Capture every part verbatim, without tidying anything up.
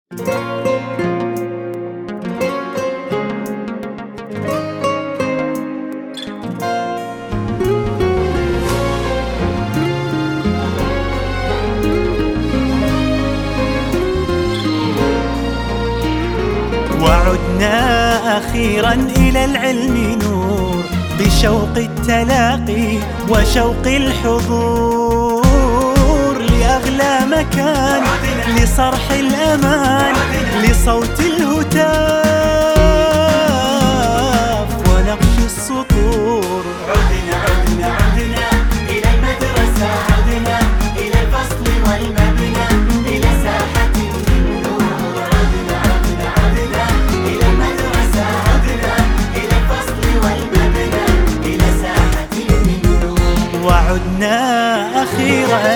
وعدنا أخيرا إلى العلم نور، بشوق التلاقي وشوق الحضور، لأغلى مكان لصرح الأمان، لصوت الهتاف ونقش السطور. عدنا عدنا عدنا إلى المدرسة، عدنا إلى الفصل والمبنى، إلى ساحة النور. عدنا عدنا عدنا إلى المدرسة، عدنا إلى الفصل والمبنى، إلى ساحة النور. وعدنا أخيرا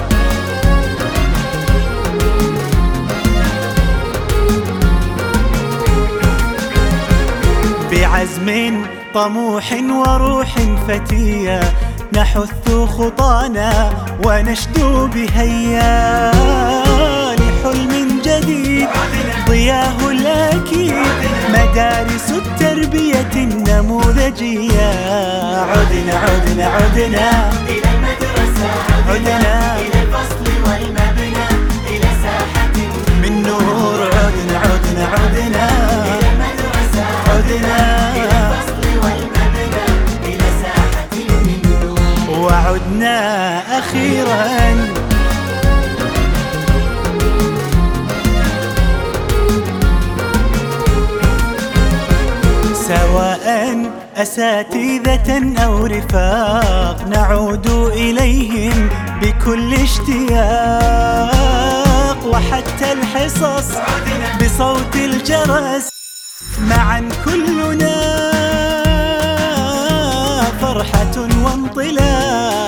بعزم طموح وروح فتية، نحث خطانا ونشدو بهيا لحلم جديد ضياه الأكيد، مدارس التربية النموذجية. عدنا عدنا عدنا إلى المدرسة، عدنا إلى الفصل والمبنى، إلى ساحة من نور. عدنا عدنا عدنا إلى المدرسة، عدنا إلى الفصل والمبنى، إلى ساحة النور. وعدنا أخيرا سواء أساتذة أو رفاق، نعود إليهم بكل اشتياق، وحتى الحصص بصوت الجرس، معا كلنا فرحة وانطلاق.